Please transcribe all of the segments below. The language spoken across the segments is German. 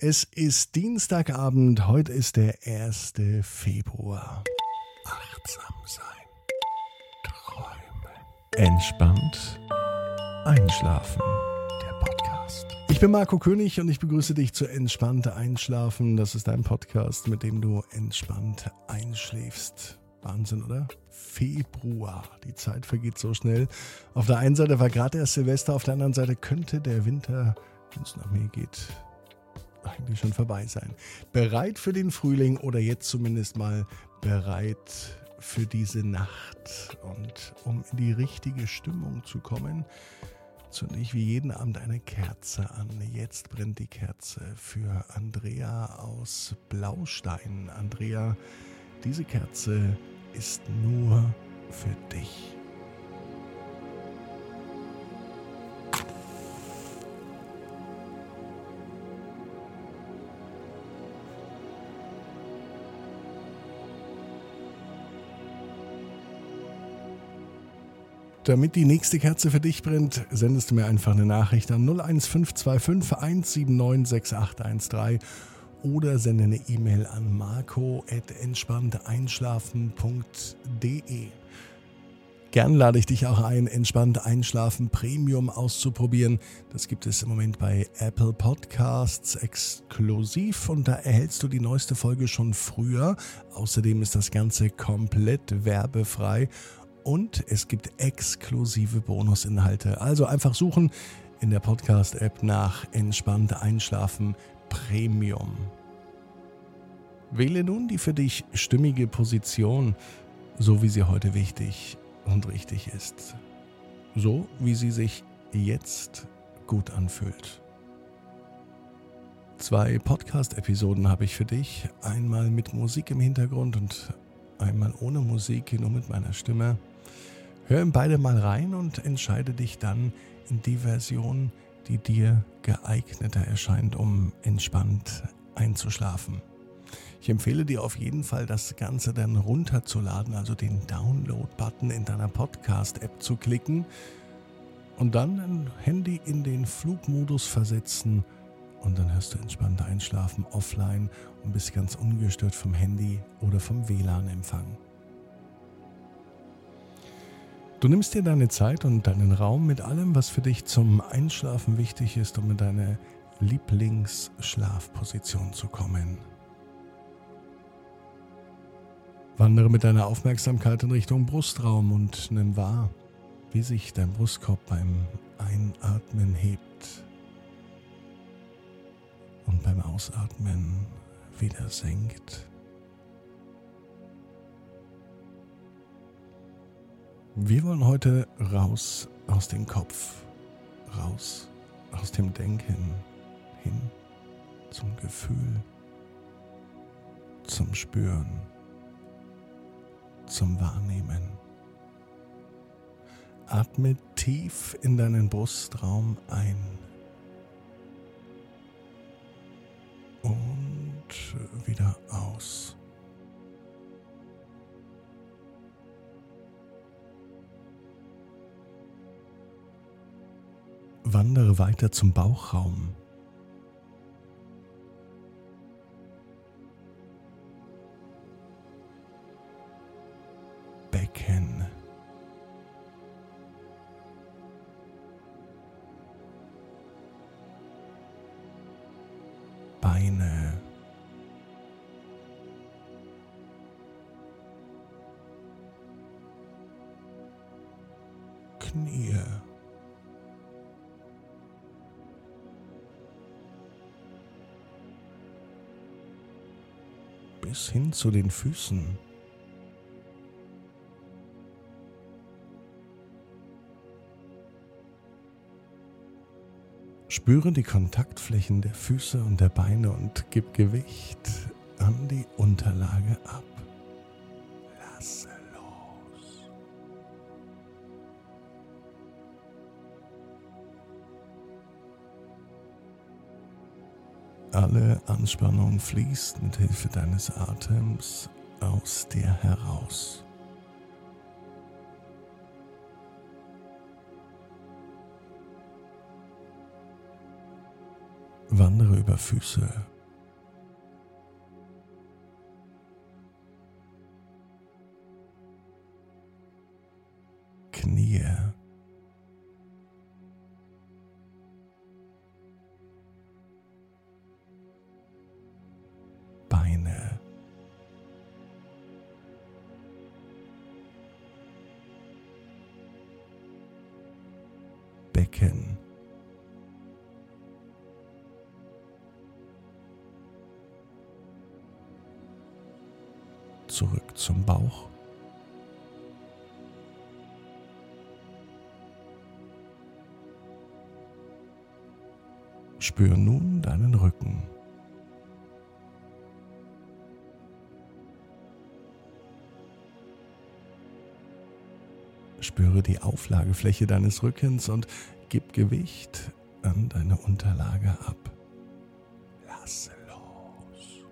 Es ist Dienstagabend, heute ist der 1. Februar. Achtsam sein, träumen, entspannt einschlafen. Der Podcast. Ich bin Marco König und ich begrüße dich zu Entspannt Einschlafen. Das ist dein Podcast, mit dem du entspannt einschläfst. Wahnsinn, oder? Februar. Die Zeit vergeht so schnell. Auf der einen Seite war gerade erst Silvester, auf der anderen Seite könnte der Winter, wenn es nach mir geht, eigentlich schon vorbei sein. Bereit für den Frühling oder jetzt zumindest mal bereit für diese Nacht. Und um in die richtige Stimmung zu kommen, zünde ich wie jeden Abend eine Kerze an. Jetzt brennt die Kerze für Andrea aus Blaustein. Andrea, diese Kerze ist nur für dich. Damit die nächste Kerze für dich brennt, sendest du mir einfach eine Nachricht an 01525 179 6813 oder sende eine E-Mail an marco@entspannteinschlafen.de. Gern lade ich dich auch ein, Entspannt Einschlafen Premium auszuprobieren. Das gibt es im Moment bei Apple Podcasts exklusiv und da erhältst du die neueste Folge schon früher. Außerdem ist das Ganze komplett werbefrei. Und es gibt exklusive Bonusinhalte. Also einfach suchen in der Podcast-App nach Entspannt Einschlafen Premium. Wähle nun die für dich stimmige Position, so wie sie heute wichtig und richtig ist. So wie sie sich jetzt gut anfühlt. 2 Podcast-Episoden habe ich für dich. Einmal mit Musik im Hintergrund und einmal ohne Musik, nur mit meiner Stimme. Hör in beide mal rein und entscheide dich dann in die Version, die dir geeigneter erscheint, um entspannt einzuschlafen. Ich empfehle dir auf jeden Fall, das Ganze dann runterzuladen, also den Download-Button in deiner Podcast-App zu klicken und dann dein Handy in den Flugmodus versetzen und dann hörst du entspannt einschlafen offline und bist ganz ungestört vom Handy oder vom WLAN-Empfang. Du nimmst dir deine Zeit und deinen Raum mit allem, was für dich zum Einschlafen wichtig ist, um in deine Lieblingsschlafposition zu kommen. Wandere mit deiner Aufmerksamkeit in Richtung Brustraum und nimm wahr, wie sich dein Brustkorb beim Einatmen hebt und beim Ausatmen wieder senkt. Wir wollen heute raus aus dem Kopf, raus aus dem Denken, hin zum Gefühl, zum Spüren, zum Wahrnehmen. Atme tief in deinen Brustraum ein und wieder aus. Wandere weiter zum Bauchraum. Becken. Beine. Knie. Bis hin zu den Füßen. Spüre die Kontaktflächen der Füße und der Beine und gib Gewicht an die Unterlage ab. Lasse los. Alle Anspannung fließt mit Hilfe deines Atems aus dir heraus. Wandere über Füße, Becken. Zurück zum Bauch. Spür nun deinen Rücken. Spüre die Auflagefläche deines Rückens und gib Gewicht an deine Unterlage ab. Lasse los.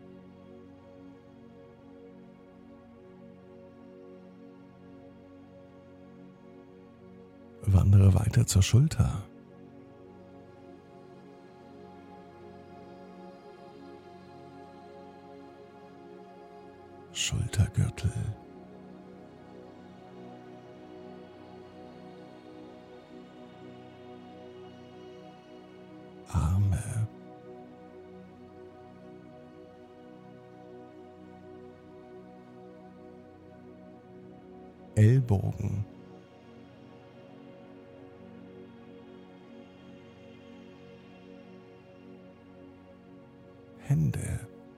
Wandere weiter zur Schulter. Schultergürtel. Arme. Ellbogen. Hände.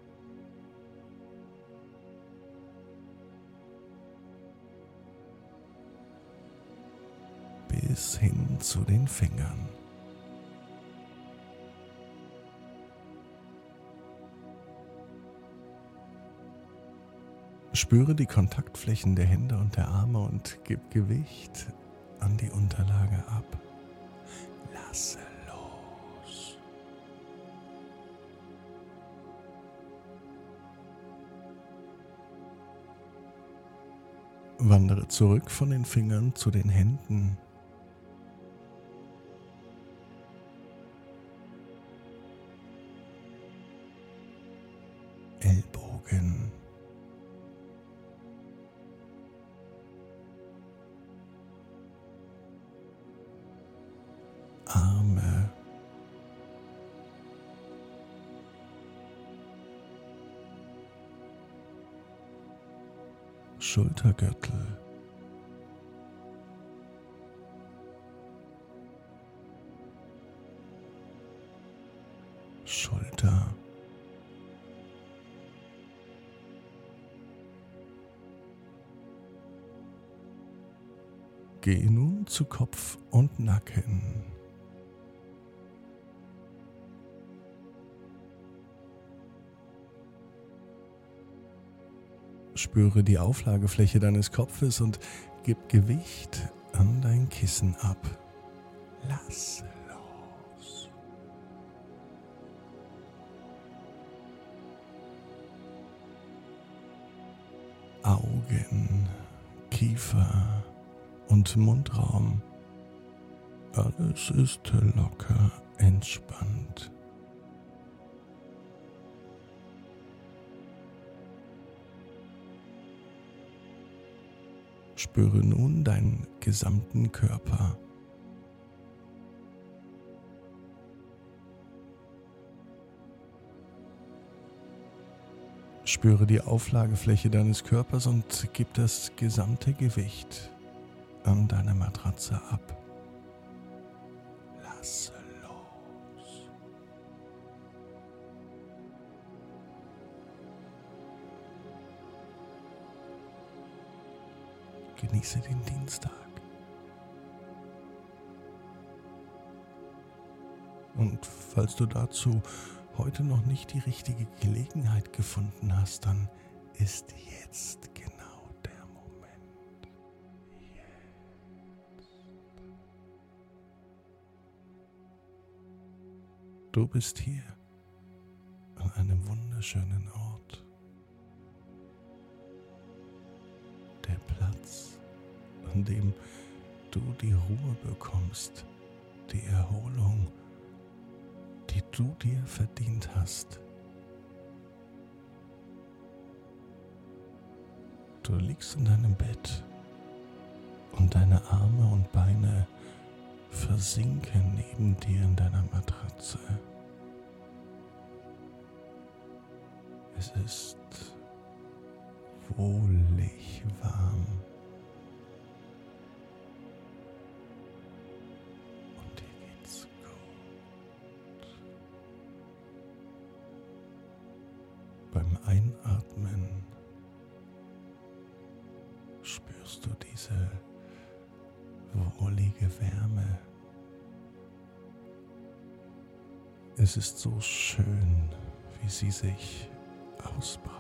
Bis hin zu den Fingern. Spüre die Kontaktflächen der Hände und der Arme und gib Gewicht an die Unterlage ab. Lasse los. Wandere zurück von den Fingern zu den Händen. Ellbogen. Arme. Schultergürtel. Schulter. Gehe nun zu Kopf und Nacken. Spüre die Auflagefläche deines Kopfes und gib Gewicht an dein Kissen ab. Lass los. Augen, Kiefer und Mundraum. Alles ist locker entspannt. Spüre nun deinen gesamten Körper. Spüre die Auflagefläche deines Körpers und gib das gesamte Gewicht an deine Matratze ab. Lasse los. Genieße den Dienstag. Und falls du dazu heute noch nicht die richtige Gelegenheit gefunden hast, dann ist jetzt genau der Moment. Jetzt. Du bist hier an einem wunderschönen Ort. Der Platz, an dem du die Ruhe bekommst, die Erholung, die du dir verdient hast. Du liegst in deinem Bett und deine Arme und Beine versinken neben dir in deiner Matratze. Es ist wohlig warm spürst du diese wohlige Wärme. Es ist so schön, wie sie sich ausbreitet.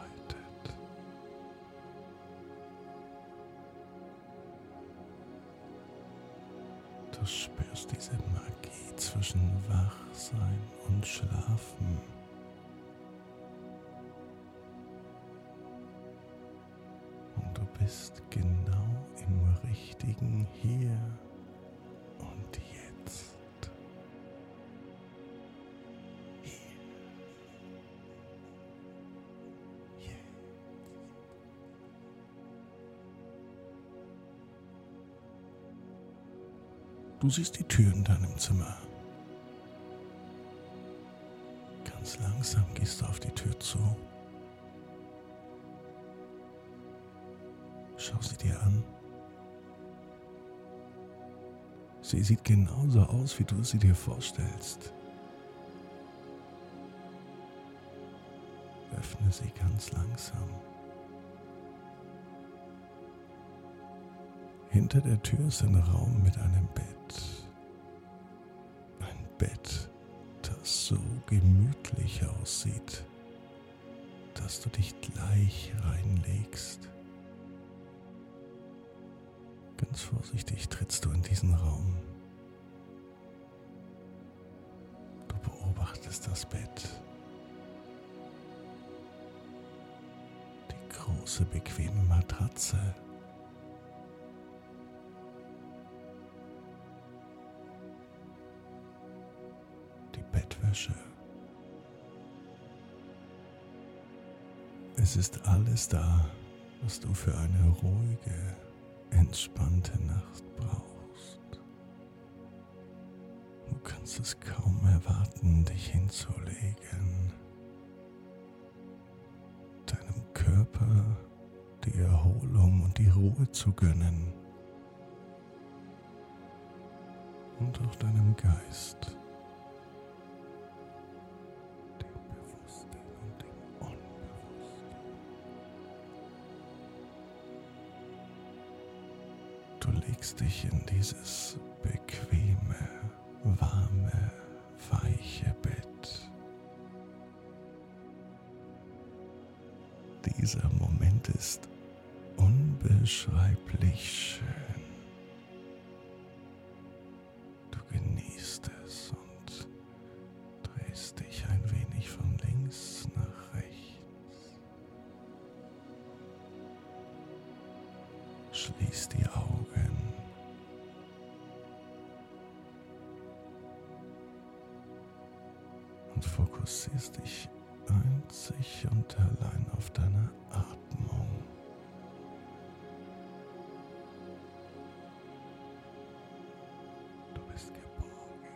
Du spürst diese Magie zwischen Wachsein und Schlafen. Und du bist genau im richtigen Hier und Jetzt. Hier. Jetzt. Du siehst die Tür in deinem Zimmer. Ganz langsam gehst du auf die Tür zu. Schau sie dir an. Sie sieht genauso aus, wie du sie dir vorstellst. Öffne sie ganz langsam. Hinter der Tür ist ein Raum mit einem Bett. Ein Bett, das so gemütlich aussieht, dass du dich gleich reinlegst. Ganz vorsichtig trittst du in diesen Raum. Du beobachtest das Bett. Die große, bequeme Matratze. Die Bettwäsche. Es ist alles da, was du für eine ruhige, entspannte Nacht brauchst. Du kannst es kaum erwarten, dich hinzulegen, deinem Körper die Erholung und die Ruhe zu gönnen und auch deinem Geist, dem Bewussten und dem Unbewussten. Du legst dich in dieses bequeme, warme, weiche Bett. Dieser Moment ist unbeschreiblich schön. Du genießt es und drehst dich ein wenig von links nach rechts. Schließ die Augen. Und fokussierst dich einzig und allein auf deine Atmung. Du bist geborgen.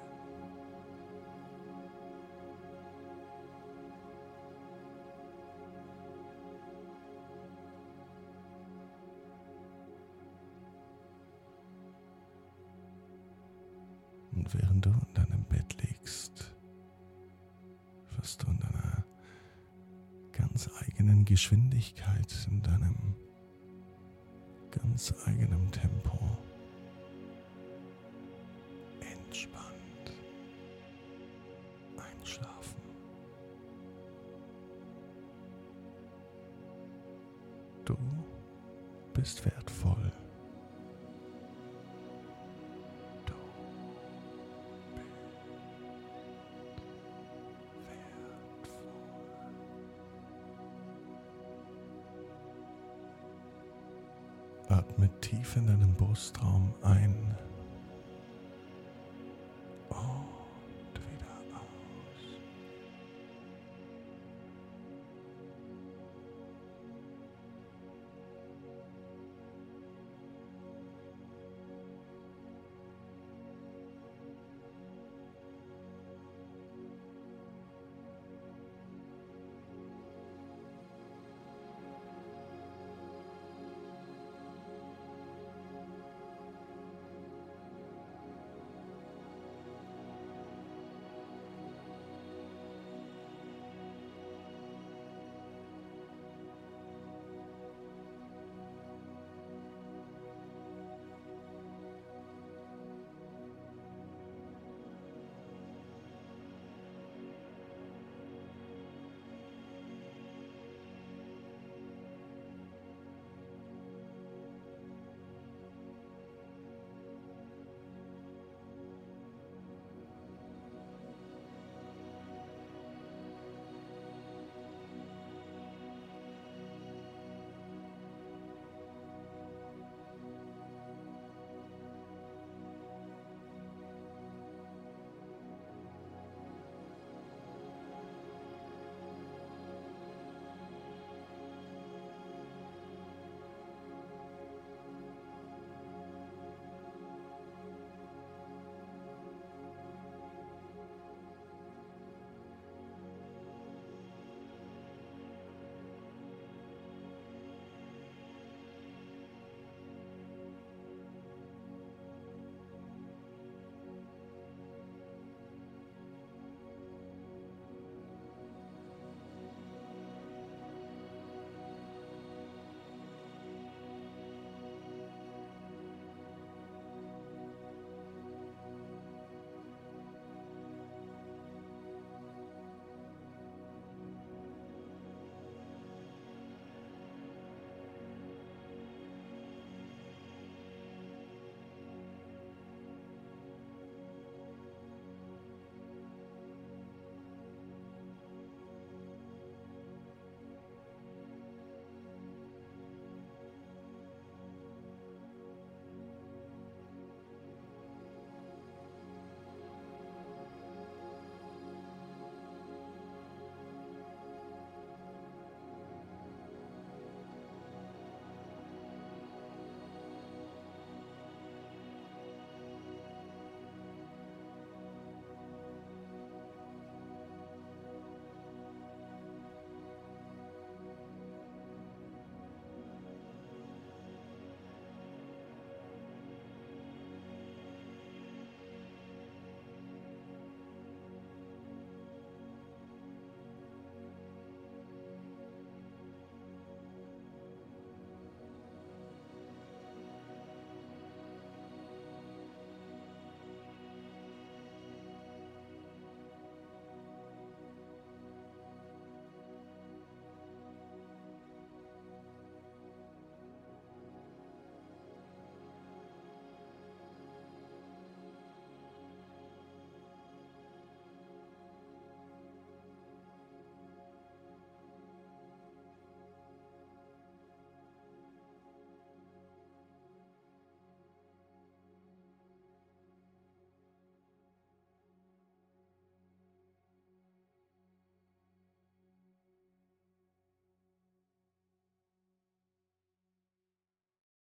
Und während du in deinem Bett liegst, wirst du in deiner ganz eigenen Geschwindigkeit, in deinem ganz eigenen Tempo entspannt einschlafen. Du bist wertvoll. Du bist wertvoll. Atme tief in deinen Brustraum ein